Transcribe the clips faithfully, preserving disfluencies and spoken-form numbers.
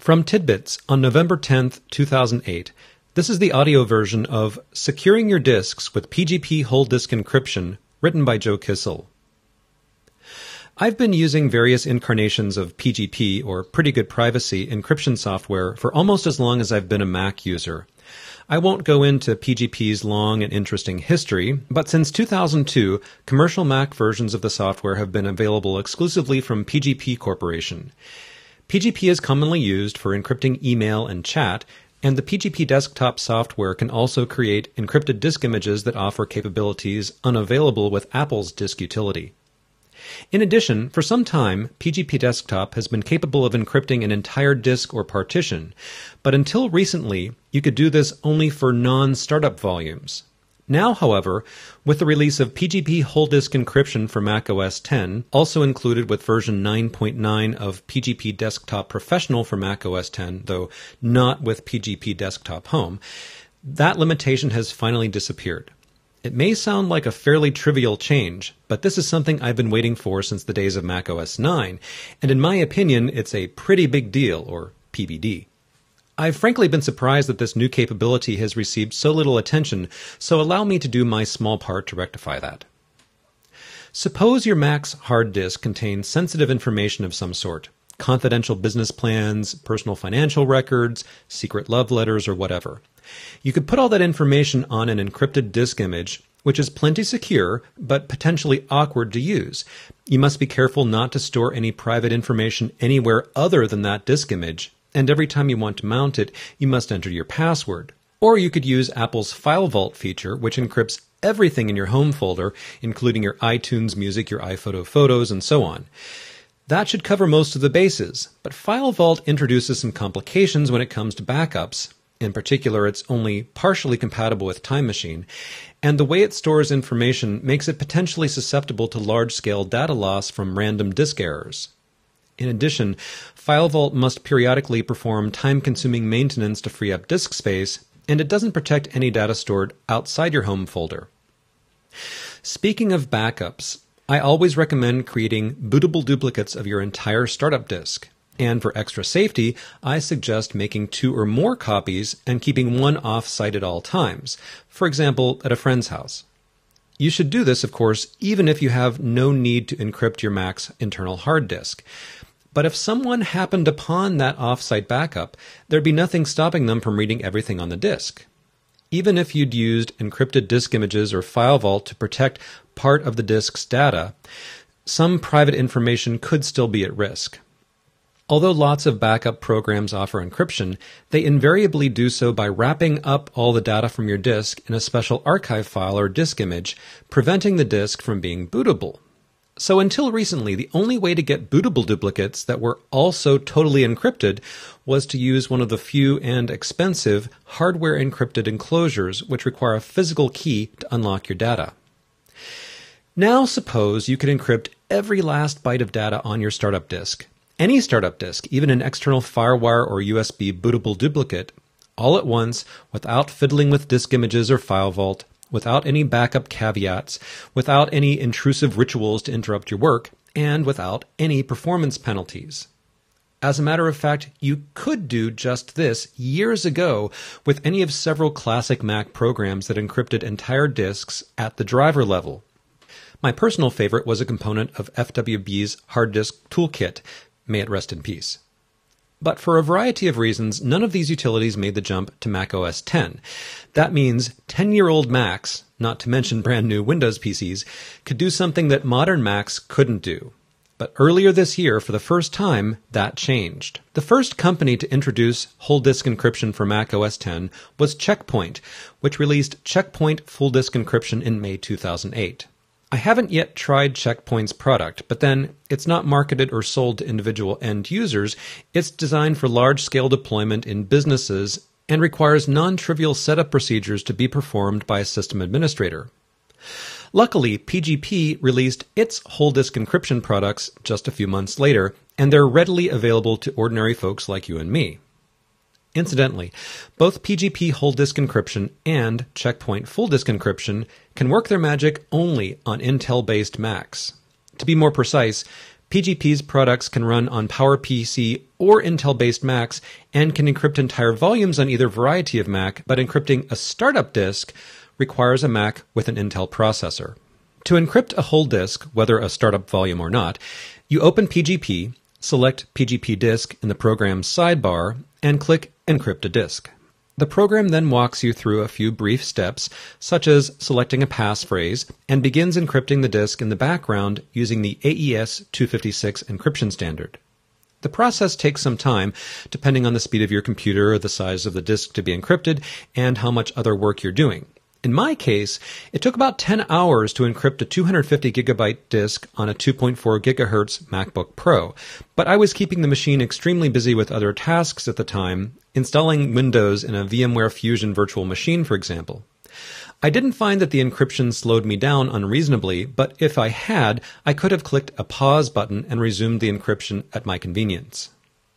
From Tidbits on November tenth, two thousand eight, this is the audio version of Securing Your Disks with P G P Whole Disk Encryption, written by Joe Kissel. I've been using various incarnations of P G P, or Pretty Good Privacy, encryption software for almost as long as I've been a Mac user. I won't go into P G P's long and interesting history, but since two thousand two, commercial Mac versions of the software have been available exclusively from P G P Corporation. P G P is commonly used for encrypting email and chat, and the P G P desktop software can also create encrypted disk images that offer capabilities unavailable with Apple's disk utility. In addition, for some time, P G P Desktop has been capable of encrypting an entire disk or partition, but until recently, you could do this only for non-startup volumes. Now, however, with the release of P G P Whole Disk Encryption for Mac O S ten, also included with version nine point nine of P G P Desktop Professional for Mac O S ten, though not with P G P Desktop Home, that limitation has finally disappeared. It may sound like a fairly trivial change, but this is something I've been waiting for since the days of Mac O S nine, and in my opinion, it's a pretty big deal, or P B D. I've frankly been surprised that this new capability has received so little attention, so allow me to do my small part to rectify that. Suppose your Mac's hard disk contains sensitive information of some sort, confidential business plans, personal financial records, secret love letters, or whatever. You could put all that information on an encrypted disk image, which is plenty secure, but potentially awkward to use. You must be careful not to store any private information anywhere other than that disk image, and every time you want to mount it, you must enter your password. Or you could use Apple's File Vault feature, which encrypts everything in your home folder, including your iTunes music, your iPhoto photos, and so on. That should cover most of the bases, but File Vault introduces some complications when it comes to backups. In particular, it's only partially compatible with Time Machine, and the way it stores information makes it potentially susceptible to large-scale data loss from random disk errors. In addition, File Vault must periodically perform time-consuming maintenance to free up disk space, and it doesn't protect any data stored outside your home folder. Speaking of backups, I always recommend creating bootable duplicates of your entire startup disk. And for extra safety, I suggest making two or more copies and keeping one off-site at all times, for example, at a friend's house. You should do this, of course, even if you have no need to encrypt your Mac's internal hard disk. But if someone happened upon that off-site backup, there'd be nothing stopping them from reading everything on the disk. Even if you'd used encrypted disk images or File Vault to protect part of the disk's data, some private information could still be at risk. Although lots of backup programs offer encryption, they invariably do so by wrapping up all the data from your disk in a special archive file or disk image, preventing the disk from being bootable. So until recently, the only way to get bootable duplicates that were also totally encrypted was to use one of the few and expensive hardware encrypted enclosures which require a physical key to unlock your data. Now suppose you could encrypt every last byte of data on your startup disk. Any startup disk, even an external FireWire or U S B bootable duplicate, all at once, without fiddling with disk images or File Vault, without any backup caveats, without any intrusive rituals to interrupt your work, and without any performance penalties. As a matter of fact, you could do just this years ago with any of several classic Mac programs that encrypted entire disks at the driver level. My personal favorite was a component of F W B's Hard Disk Toolkit. May it rest in peace. But for a variety of reasons, none of these utilities made the jump to Mac O S ten. That means ten-year-old Macs, not to mention brand new Windows P Cs, could do something that modern Macs couldn't do. But earlier this year, for the first time, that changed. The first company to introduce whole disk encryption for Mac O S ten was Check Point, which released Check Point Full Disk Encryption in May two thousand eight. I haven't yet tried Check Point's product, but then it's not marketed or sold to individual end users. It's designed for large-scale deployment in businesses and requires non-trivial setup procedures to be performed by a system administrator. Luckily, P G P released its whole disk encryption products just a few months later, and they're readily available to ordinary folks like you and me. Incidentally, both P G P Whole Disk Encryption and Check Point Full Disk Encryption can work their magic only on Intel-based Macs. To be more precise, P G P's products can run on PowerPC or Intel-based Macs and can encrypt entire volumes on either variety of Mac, but encrypting a startup disk requires a Mac with an Intel processor. To encrypt a whole disk, whether a startup volume or not, you open P G P, select P G P disk in the program's sidebar, and click Encrypt a Disk. The program then walks you through a few brief steps, such as selecting a passphrase, and begins encrypting the disk in the background using the A E S two fifty-six encryption standard. The process takes some time, depending on the speed of your computer, the size of the disk to be encrypted, and how much other work you're doing. In my case, it took about ten hours to encrypt a two hundred fifty gigabyte disk on a two point four gigahertz MacBook Pro, but I was keeping the machine extremely busy with other tasks at the time, installing Windows in a VMware Fusion virtual machine, for example. I didn't find that the encryption slowed me down unreasonably, but if I had, I could have clicked a pause button and resumed the encryption at my convenience.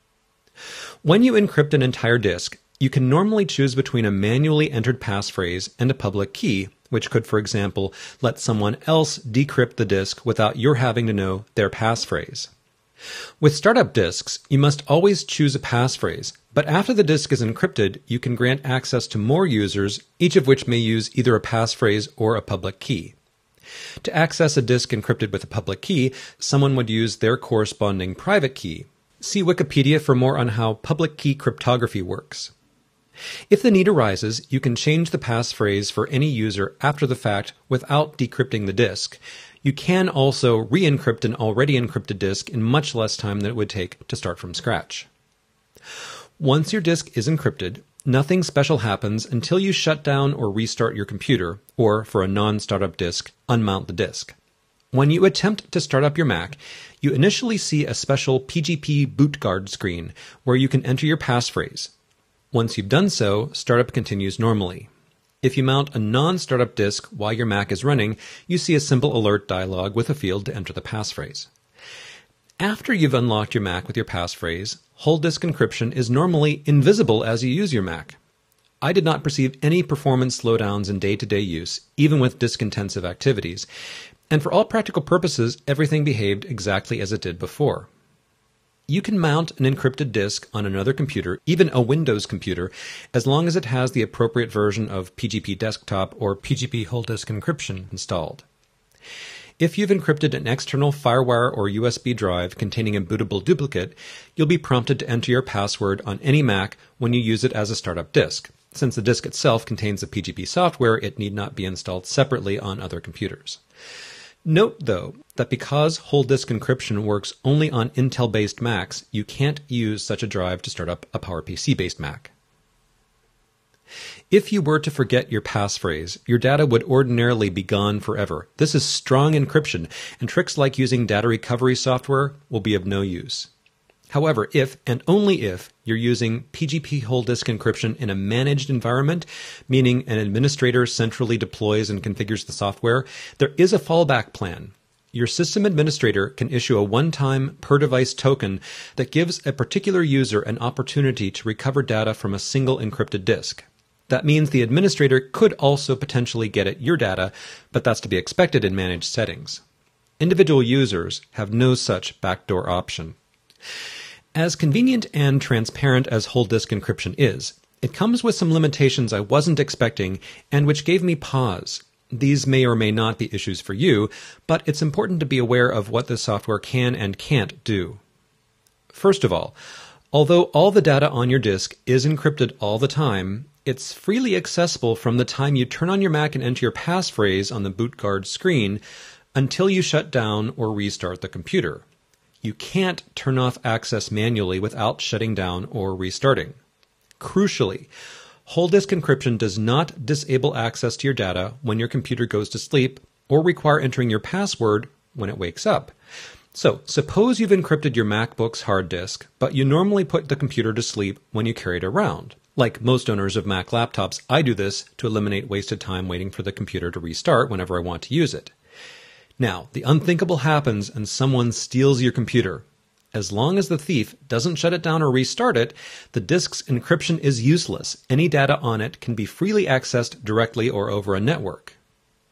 When you encrypt an entire disk, you can normally choose between a manually entered passphrase and a public key, which could, for example, let someone else decrypt the disk without your having to know their passphrase. With startup disks, you must always choose a passphrase, but after the disk is encrypted, you can grant access to more users, each of which may use either a passphrase or a public key. To access a disk encrypted with a public key, someone would use their corresponding private key. See Wikipedia for more on how public key cryptography works. If the need arises, you can change the passphrase for any user after the fact without decrypting the disk. You can also re-encrypt an already encrypted disk in much less time than it would take to start from scratch. Once your disk is encrypted, nothing special happens until you shut down or restart your computer, or, for a non-startup disk, unmount the disk. When you attempt to start up your Mac, you initially see a special P G P boot guard screen where you can enter your passphrase. Once you've done so, startup continues normally. If you mount a non-startup disk while your Mac is running, you see a simple alert dialog with a field to enter the passphrase. After you've unlocked your Mac with your passphrase, whole disk encryption is normally invisible as you use your Mac. I did not perceive any performance slowdowns in day-to-day use, even with disk-intensive activities, and for all practical purposes, everything behaved exactly as it did before. You can mount an encrypted disk on another computer, even a Windows computer, as long as it has the appropriate version of P G P Desktop or P G P Whole Disk Encryption installed. If you've encrypted an external FireWire or U S B drive containing a bootable duplicate, you'll be prompted to enter your password on any Mac when you use it as a startup disk. Since the disk itself contains the P G P software, it need not be installed separately on other computers. Note, though, that because whole disk encryption works only on Intel-based Macs, you can't use such a drive to start up a PowerPC-based Mac. If you were to forget your passphrase, your data would ordinarily be gone forever. This is strong encryption, and tricks like using data recovery software will be of no use. However, if, and only if, you're using P G P whole disk encryption in a managed environment, meaning an administrator centrally deploys and configures the software, there is a fallback plan. Your system administrator can issue a one-time per-device token that gives a particular user an opportunity to recover data from a single encrypted disk. That means the administrator could also potentially get at your data, but that's to be expected in managed settings. Individual users have no such backdoor option. As convenient and transparent as whole disk encryption is, it comes with some limitations I wasn't expecting and which gave me pause. These may or may not be issues for you, but it's important to be aware of what the software can and can't do. First of all, although all the data on your disk is encrypted all the time, it's freely accessible from the time you turn on your Mac and enter your passphrase on the boot guard screen until you shut down or restart the computer. You can't turn off access manually without shutting down or restarting. Crucially, whole disk encryption does not disable access to your data when your computer goes to sleep or require entering your password when it wakes up. So, suppose you've encrypted your MacBook's hard disk, but you normally put the computer to sleep when you carry it around. Like most owners of Mac laptops, I do this to eliminate wasted time waiting for the computer to restart whenever I want to use it. Now, the unthinkable happens and someone steals your computer. As long as the thief doesn't shut it down or restart it, the disk's encryption is useless. Any data on it can be freely accessed directly or over a network.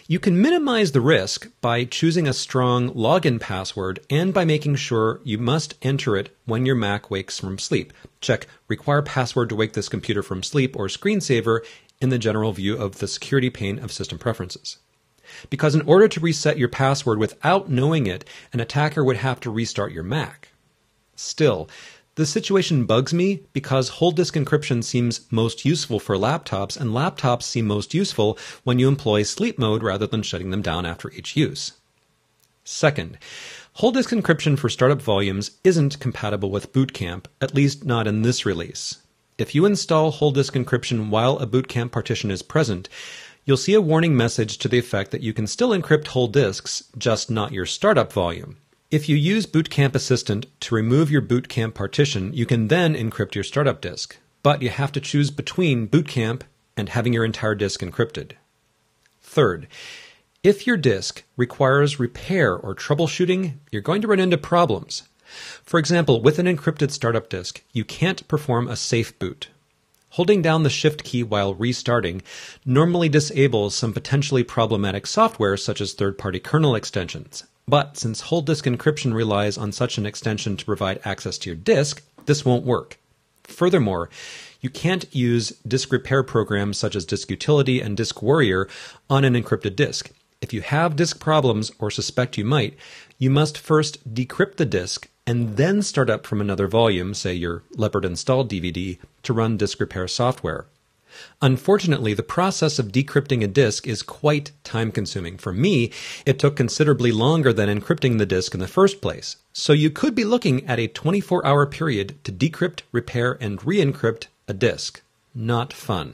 You can minimize the risk by choosing a strong login password and by making sure you must enter it when your Mac wakes from sleep. Check Require Password to Wake This Computer from Sleep or Screensaver in the general view of the security pane of System Preferences. Because in order to reset your password without knowing it, an attacker would have to restart your Mac. Still, the situation bugs me because whole disk encryption seems most useful for laptops, and laptops seem most useful when you employ sleep mode rather than shutting them down after each use. Second, whole disk encryption for startup volumes isn't compatible with Boot Camp, at least not in this release. If you install whole disk encryption while a Boot Camp partition is present, you'll see a warning message to the effect that you can still encrypt whole disks, just not your startup volume. If you use Boot Camp Assistant to remove your Boot Camp partition, you can then encrypt your startup disk, but you have to choose between Boot Camp and having your entire disk encrypted. Third, if your disk requires repair or troubleshooting, you're going to run into problems. For example, with an encrypted startup disk, you can't perform a safe boot. Holding down the Shift key while restarting normally disables some potentially problematic software such as third-party kernel extensions. But since whole disk encryption relies on such an extension to provide access to your disk, this won't work. Furthermore, you can't use disk repair programs such as Disk Utility and Disk Warrior on an encrypted disk. If you have disk problems or suspect you might, you must first decrypt the disk and then start up from another volume, say your Leopard installed D V D, to run disk repair software. Unfortunately, the process of decrypting a disk is quite time-consuming. For me, it took considerably longer than encrypting the disk in the first place. So you could be looking at a twenty-four hour period to decrypt, repair, and re-encrypt a disk. Not fun.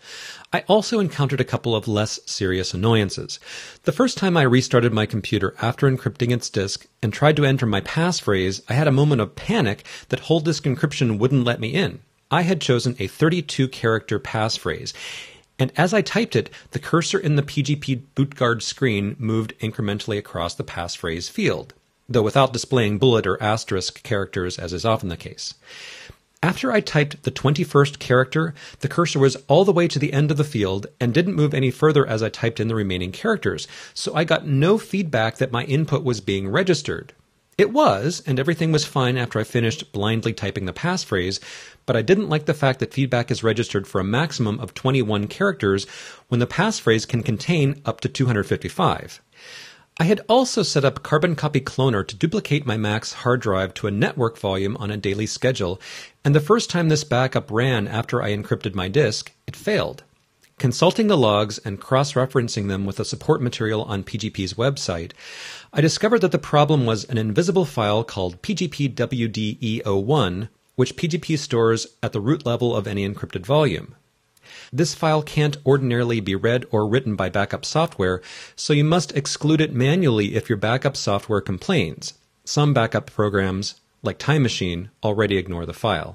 I also encountered a couple of less serious annoyances. The first time I restarted my computer after encrypting its disk and tried to enter my passphrase, I had a moment of panic that whole disk encryption wouldn't let me in. I had chosen a thirty-two character passphrase, and as I typed it, the cursor in the P G P BootGuard screen moved incrementally across the passphrase field, though without displaying bullet or asterisk characters as is often the case. After I typed the twenty-first character, the cursor was all the way to the end of the field and didn't move any further as I typed in the remaining characters, so I got no feedback that my input was being registered. It was, and everything was fine after I finished blindly typing the passphrase, but I didn't like the fact that feedback is registered for a maximum of twenty-one characters when the passphrase can contain up to two hundred fifty-five. I had also set up Carbon Copy Cloner to duplicate my Mac's hard drive to a network volume on a daily schedule, and the first time this backup ran after I encrypted my disk, it failed. Consulting the logs and cross-referencing them with the support material on P G P's website, I discovered that the problem was an invisible file called P G P W D E zero one, which P G P stores at the root level of any encrypted volume. This file can't ordinarily be read or written by backup software, so you must exclude it manually if your backup software complains. Some backup programs, like Time Machine, already ignore the file.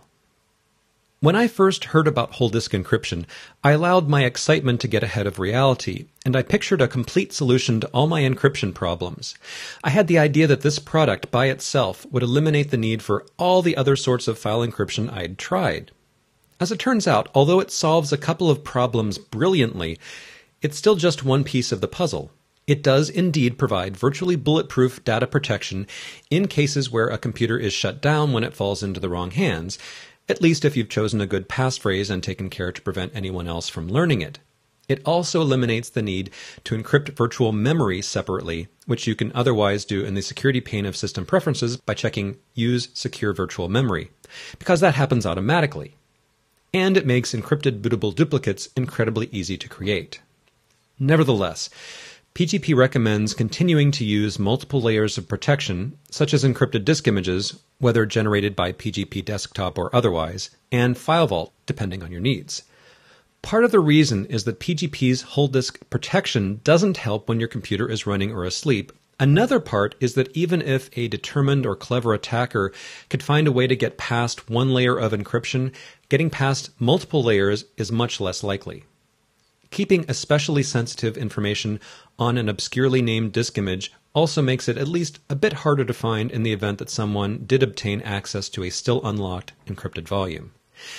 When I first heard about whole disk encryption, I allowed my excitement to get ahead of reality, and I pictured a complete solution to all my encryption problems. I had the idea that this product by itself would eliminate the need for all the other sorts of file encryption I'd tried. As it turns out, although it solves a couple of problems brilliantly, it's still just one piece of the puzzle. It does indeed provide virtually bulletproof data protection in cases where a computer is shut down when it falls into the wrong hands, at least if you've chosen a good passphrase and taken care to prevent anyone else from learning it. It also eliminates the need to encrypt virtual memory separately, which you can otherwise do in the security pane of System Preferences by checking Use Secure Virtual Memory, because that happens automatically. And it makes encrypted bootable duplicates incredibly easy to create. Nevertheless, P G P recommends continuing to use multiple layers of protection, such as encrypted disk images, whether generated by P G P Desktop or otherwise, and FileVault, depending on your needs. Part of the reason is that P G P's whole disk protection doesn't help when your computer is running or asleep. Another part is that even if a determined or clever attacker could find a way to get past one layer of encryption, getting past multiple layers is much less likely. Keeping especially sensitive information on an obscurely named disk image also makes it at least a bit harder to find in the event that someone did obtain access to a still unlocked encrypted volume.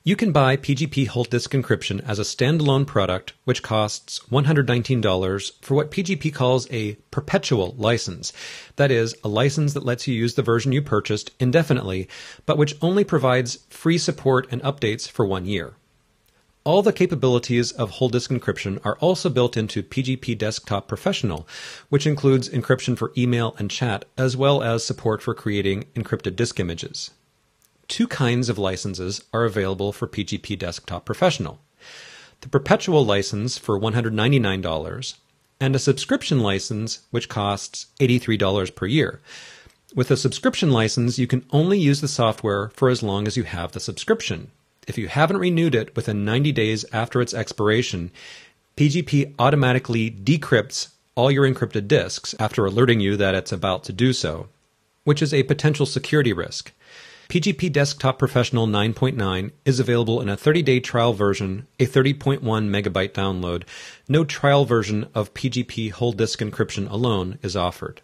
You can buy P G P Whole Disk Encryption as a standalone product, which costs one hundred nineteen dollars for what P G P calls a perpetual license. That is, a license that lets you use the version you purchased indefinitely, but which only provides free support and updates for one year. All the capabilities of whole disk encryption are also built into P G P Desktop Professional, which includes encryption for email and chat, as well as support for creating encrypted disk images. Two kinds of licenses are available for P G P Desktop Professional: the perpetual license for one hundred ninety-nine dollars and a subscription license which costs eighty-three dollars per year. With a subscription license, you can only use the software for as long as you have the subscription. If you haven't renewed it within ninety days after its expiration, P G P automatically decrypts all your encrypted disks after alerting you that it's about to do so, which is a potential security risk. P G P Desktop Professional nine point nine is available in a thirty-day trial version, a thirty point one megabyte download. No trial version of P G P Whole Disk Encryption alone is offered.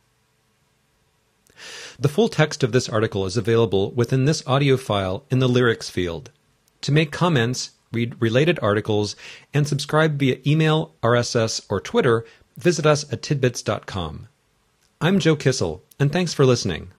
The full text of this article is available within this audio file in the lyrics field. To make comments, read related articles, and subscribe via email, R S S, or Twitter, visit us at tidbits dot com. I'm Joe Kissel, and thanks for listening.